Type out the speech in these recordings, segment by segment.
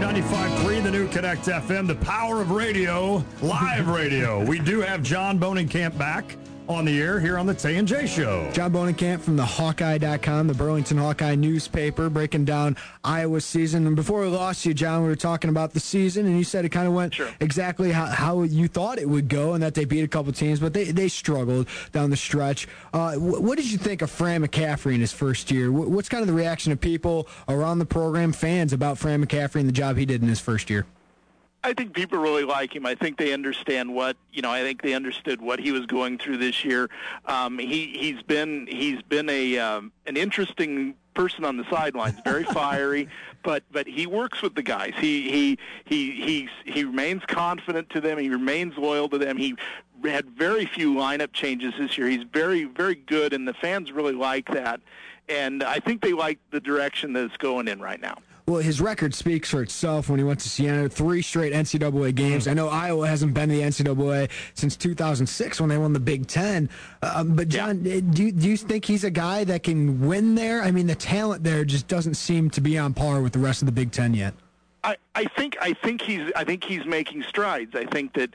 95.3, the new Connect FM, the power of radio, live radio. We do have John Bohnenkamp back on the air here on the Tay and Jay Show. John Bohnenkamp from the Hawkeye.com, the Burlington Hawkeye newspaper, breaking down Iowa's season. And before we lost you, John, we were talking about the season, and you said it kind of went exactly how you thought it would go, and that they beat a couple teams, but they struggled down the stretch. What did you think of Fran McCaffery in his first year? What's kind of the reaction of people around the program, fans, about Fran McCaffery and the job he did in his first year? I think people really like him. I think they understand I think they understood what he was going through this year. He's been an interesting person on the sidelines, very fiery, but he works with the guys. He remains confident to them. He remains loyal to them. He had very few lineup changes this year. He's very, very good, and the fans really like that. And I think they like the direction that it's going in right now. Well, his record speaks for itself when he went to Siena. 3 straight NCAA games. I know Iowa hasn't been to the NCAA since 2006 when they won the Big Ten. But, John, do you think he's a guy that can win there? I mean, the talent there just doesn't seem to be on par with the rest of the Big Ten yet. I think he's making strides. I think that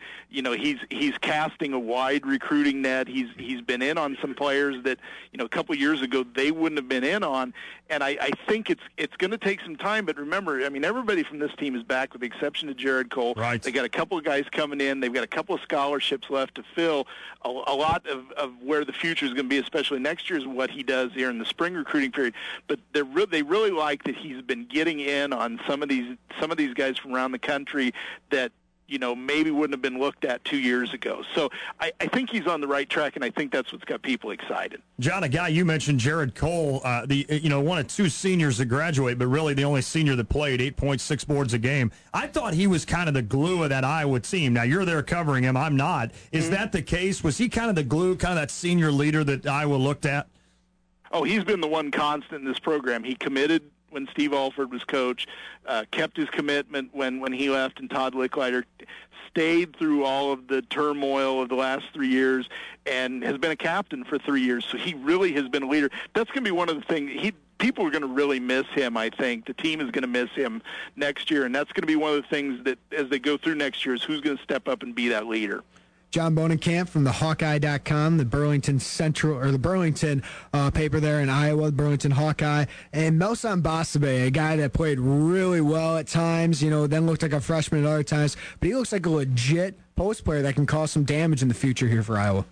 he's casting a wide recruiting net. He's been in on some players that a couple of years ago they wouldn't have been in on, and I think it's going to take some time. But remember, I mean, everybody from this team is back with the exception of Jared Cole. Right. They got a couple of guys coming in. They've got a couple of scholarships left to fill. A lot of where the future is going to be, especially next year, is what he does here in the spring recruiting period. But they really like that he's been getting in on some of these guys from around the country that maybe wouldn't have been looked at 2 years ago. So I think he's on the right track, and I think that's what's got people excited. John, a guy you mentioned, Jared Cole, one of 2 seniors to graduate, but really the only senior that played 8.6 boards a game. I thought he was kind of the glue of that Iowa team. Now, you're there covering him. I'm not. Is that the case? Was he kind of the glue, kind of that senior leader that Iowa looked at? Oh, he's been the one constant in this program. He committed when Steve Alford was coach, kept his commitment when he left, and Todd Licklider stayed through all of the turmoil of the last 3 years and has been a captain for 3 years. So he really has been a leader. That's going to be one of the things. People are going to really miss him, I think. The team is going to miss him next year, and that's going to be one of the things that as they go through next year is who's going to step up and be that leader. John Bohnenkamp from the Hawkeye.com, the Burlington Central, or the Burlington paper there in Iowa, the Burlington Hawkeye, and Melson Basabe, a guy that played really well at times, then looked like a freshman at other times, but he looks like a legit post player that can cause some damage in the future here for Iowa.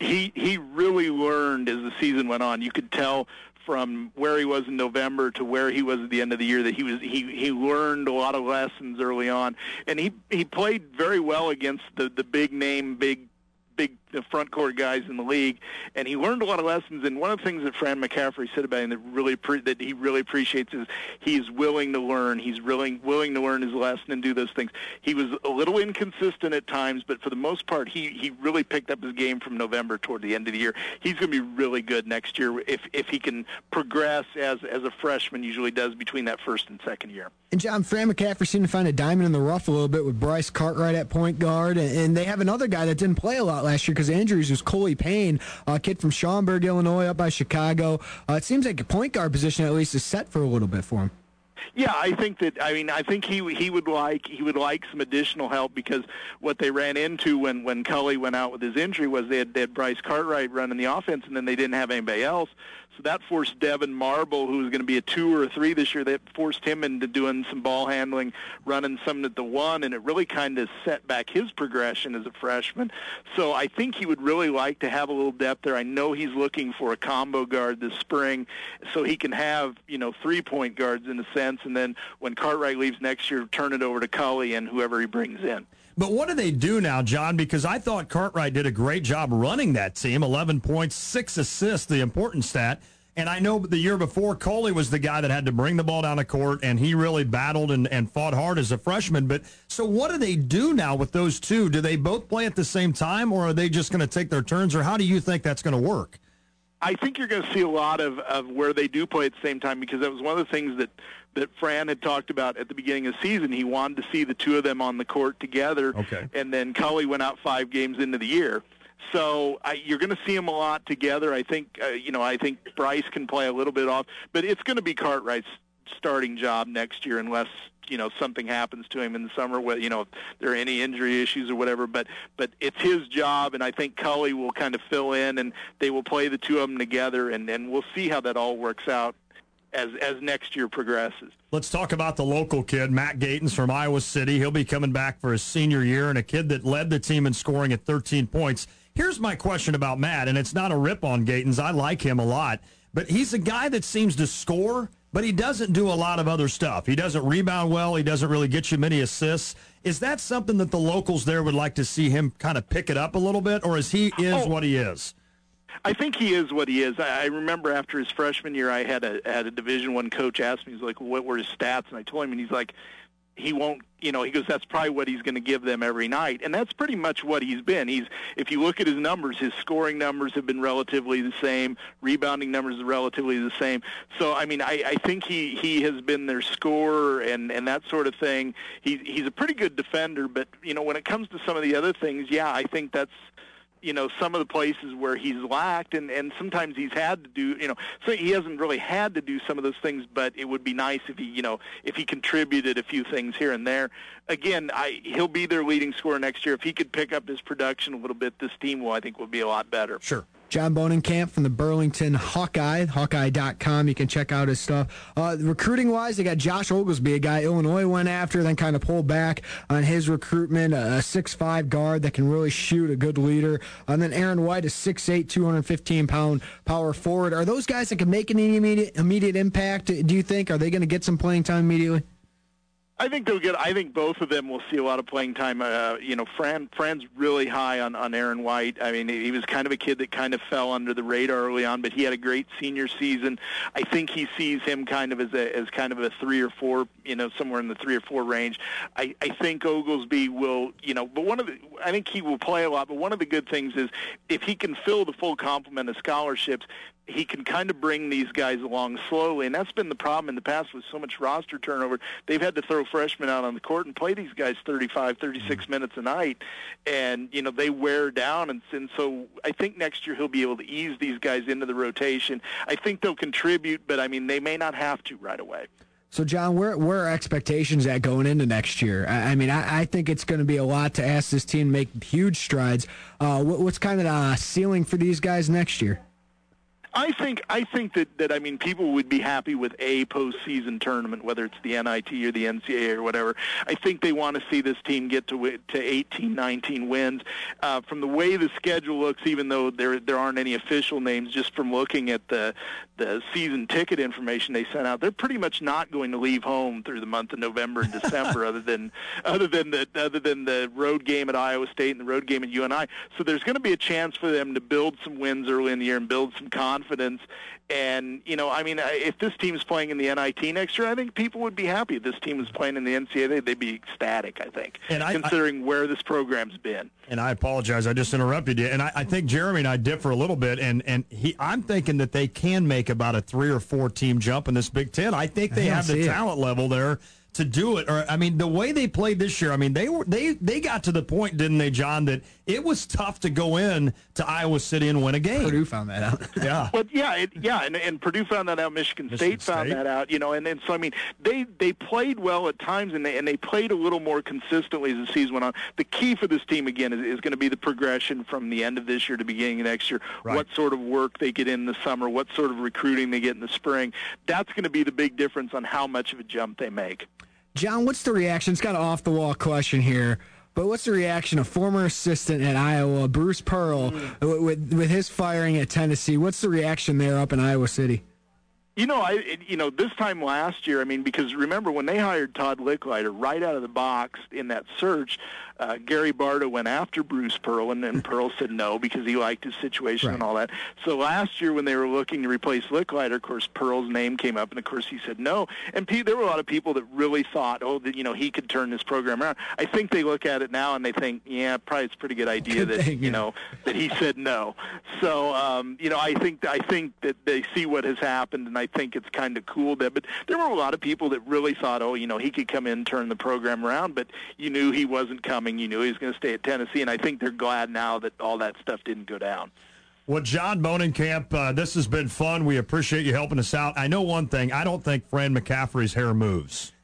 He really learned as the season went on. You could tell from where he was in November to where he was at the end of the year that he learned a lot of lessons early on, and he played very well against the big name, big front court guys in the league, and he learned a lot of lessons. And one of the things that Fran McCaffery said about him that he really appreciates is he's willing to learn. He's really willing to learn his lesson and do those things. He was a little inconsistent at times, but for the most part, he really picked up his game from November toward the end of the year. He's going to be really good next year if he can progress as a freshman usually does between that first and second year. And John, Fran McCaffery seemed to find a diamond in the rough a little bit with Bryce Cartwright at point guard, and they have another guy that didn't play a lot last year because of injuries, was Coley Payne, a kid from Schaumburg, Illinois, up by Chicago. It seems like a point guard position at least is set for a little bit for him. Yeah, I think he would like some additional help, because what they ran into when Cully went out with his injury was they had Bryce Cartwright running the offense, and then they didn't have anybody else. So that forced Devin Marble, who was going to be a 2 or a 3 this year, that forced him into doing some ball handling, running some at the 1, and it really kind of set back his progression as a freshman. So I think he would really like to have a little depth there. I know he's looking for a combo guard this spring, so he can have 3-point guards in a sense, and then when Cartwright leaves next year, turn it over to Cully and whoever he brings in. But what do they do now, John? Because I thought Cartwright did a great job running that team. 11 points, 6 assists, the important stat. And I know the year before, Coley was the guy that had to bring the ball down the court, and he really battled and fought hard as a freshman. But so what do they do now with those two? Do they both play at the same time, or are they just going to take their turns, or how do you think that's going to work? I think you're going to see a lot of where they do play at the same time, because that was one of the things that Fran had talked about at the beginning of the season. He wanted to see the two of them on the court together, and then Cully went out 5 games into the year. So you're going to see them a lot together. I think I think Bryce can play a little bit off, but it's going to be Cartwright's starting job next year unless something happens to him in the summer, if there are any injury issues or whatever. But it's his job, and I think Cully will kind of fill in, and they will play the two of them together, and we'll see how that all works out as next year progresses. Let's talk about the local kid, Matt Gatens from Iowa City. He'll be coming back for his senior year, and a kid that led the team in scoring at 13 points. Here's my question about Matt, and it's not a rip on Gatens. I like him a lot. But he's a guy that seems to score, but he doesn't do a lot of other stuff. He doesn't rebound well. He doesn't really get you many assists. Is that something that the locals there would like to see him kind of pick it up a little bit, or is he what he is? I think he is what he is. I remember after his freshman year, I had a Division I coach ask me, he's like, what were his stats? And I told him, and he's like, he won't, he goes, that's probably what he's going to give them every night. And that's pretty much what he's been. If you look at his numbers, his scoring numbers have been relatively the same. Rebounding numbers are relatively the same. So, I mean, I think he has been their scorer and that sort of thing. He's a pretty good defender, but, when it comes to some of the other things, yeah, I think that's, some of the places where he's lacked, and sometimes he's had to do, so he hasn't really had to do some of those things, but it would be nice if he contributed a few things here and there. Again, he'll be their leading scorer next year. If he could pick up his production a little bit, this team I think will be a lot better. Sure. John Bohnenkamp from the Burlington Hawkeye, Hawkeye.com. You can check out his stuff. Recruiting-wise, they got Josh Oglesby, a guy Illinois went after, then kind of pulled back on his recruitment, a 6'5 guard that can really shoot, a good leader. And then Aaron White, a 6'8", 215-pound power forward. Are those guys that can make an immediate impact, do you think? Are they going to get some playing time immediately? I think they'll get. I think both of them will see a lot of playing time. Fran's really high on Aaron White. I mean, he was kind of a kid that kind of fell under the radar early on, but he had a great senior season. I think he sees him kind of as kind of a 3 or 4, somewhere in the 3 or 4 range. I think Oglesby will, but I think he will play a lot. But one of the good things is if he can fill the full complement of scholarships, he can kind of bring these guys along slowly, and that's been the problem in the past with so much roster turnover. They've had to throw freshmen out on the court and play these guys 35, 36 minutes a night, and, they wear down, and so I think next year he'll be able to ease these guys into the rotation. I think they'll contribute, but, they may not have to right away. So, John, where are expectations at going into next year? I think it's going to be a lot to ask this team to make huge strides. What's kind of the ceiling for these guys next year? I think that people would be happy with a postseason tournament, whether it's the NIT or the NCAA or whatever. I think they want to see this team get to 18, 19 wins. From the way the schedule looks, even though there aren't any official names, just from looking at the season ticket information they sent out, they're pretty much not going to leave home through the month of November and December, other than the road game at Iowa State and the road game at UNI. So there's going to be a chance for them to build some wins early in the year and build some confidence. And, if this team's playing in the NIT next year, I think people would be happy. If this team is playing in the NCAA, they'd be ecstatic, I think, considering where this program's been. And I apologize. I just interrupted you. And I think Jeremy and I differ a little bit. And I'm thinking that they can make about a 3 or 4 team jump in this Big Ten. I think they have the talent level there to do it. Or the way they played this year, they got to the point, didn't they, John, that it was tough to go in to Iowa City and win a game. Purdue found that out. Yeah. But and Purdue found that out. Michigan State found that out. And so they played well at times, and they played a little more consistently as the season went on. The key for this team again is going to be the progression from the end of this year to beginning of next year. Right. What sort of work they get in the summer, what sort of recruiting they get in the spring. That's going to be the big difference on how much of a jump they make. John, what's the reaction? It's kind of off-the-wall question here, but what's the reaction of former assistant at Iowa, Bruce Pearl, with his firing at Tennessee? What's the reaction there up in Iowa City? This time last year, because remember when they hired Todd Licklider right out of the box in that search, Gary Barta went after Bruce Pearl, and then Pearl said no because he liked his situation and all that. So last year when they were looking to replace Licklider, of course, Pearl's name came up, and of course he said no. And there were a lot of people that really thought, that he could turn this program around. I think they look at it now and they think, yeah, probably it's a pretty good idea that that he said no. So I think that they see what has happened, and I think it's kind of cool there. But there were a lot of people that really thought, he could come in and turn the program around, but you knew he wasn't coming. You knew he was going to stay at Tennessee, and I think they're glad now that all that stuff didn't go down. Well, John Bohnenkamp, this has been fun. We appreciate you helping us out. I know one thing. I don't think Fran McCaffrey's hair moves.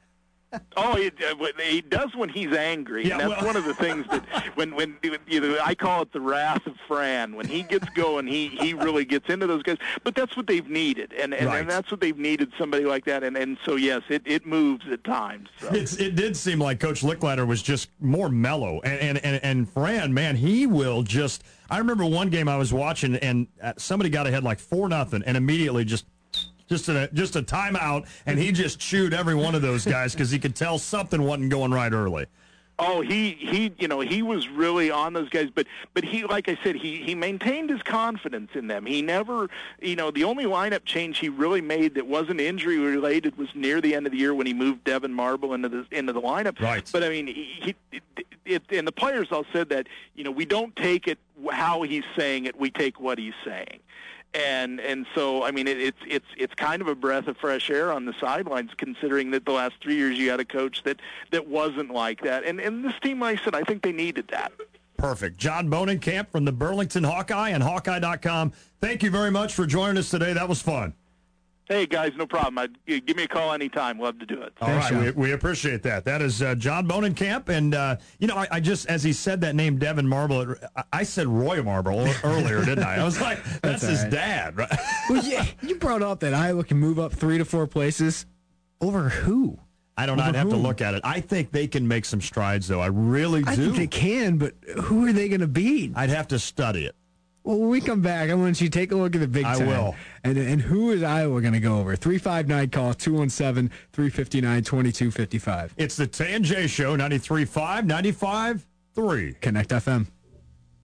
Oh, he does when he's angry. Yeah, and that's one of the things that when I call it the wrath of Fran. When he gets going, he really gets into those guys. But that's what they've needed, and that's what they've needed, somebody like that. And so yes, it moves at times. So. It did seem like Coach Lickliner was just more mellow, and Fran, man, he will just. I remember one game I was watching, and somebody got ahead like 4-0, and immediately just a timeout, and he just chewed every one of those guys because he could tell something wasn't going right early. Oh, he was really on those guys, but he, like I said, he maintained his confidence in them. He never, the only lineup change he really made that wasn't injury related was near the end of the year when he moved Devin Marble into the lineup. Right. But I mean, and the players all said that, we don't take it how he's saying it, we take what he's saying. And so, I mean, it's kind of a breath of fresh air on the sidelines, considering that the last 3 years you had a coach that wasn't like that. And this team, like I said, I think they needed that. Perfect. John Bohnenkamp from the Burlington Hawkeye and Hawkeye.com. Thank you very much for joining us today. That was fun. Hey, guys, no problem. Give me a call anytime. Love to do it. All right, we appreciate that. That is John Bohnenkamp. And, I just, as he said that name, Devin Marble, I said Roy Marble earlier, didn't I? I was like, that's his dad, right? Well, yeah, you brought up that Iowa can move up 3 to 4 places. Over who? I don't know. I'd have to look at it. I think they can make some strides, though. I really do. I think they can, but who are they going to beat? I'd have to study it. Well, when we come back, I want you to take a look at the Big Ten. I will. And who is Iowa going to go over? 359 call, 217-359-2255. It's the Tay and Jay Show, 93.5, 95.3. Connect FM.